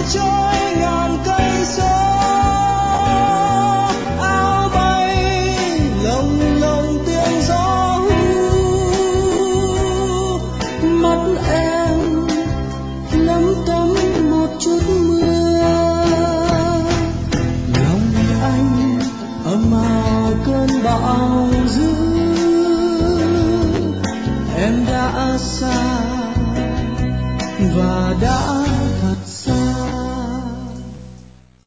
trôi ngàn cây số. Áo bay lồng lộng tiếng gió hú, mắt em lấm tấm một chút mưa. Lòng anh ầm ào cơn bão dữ, em đã xa và đã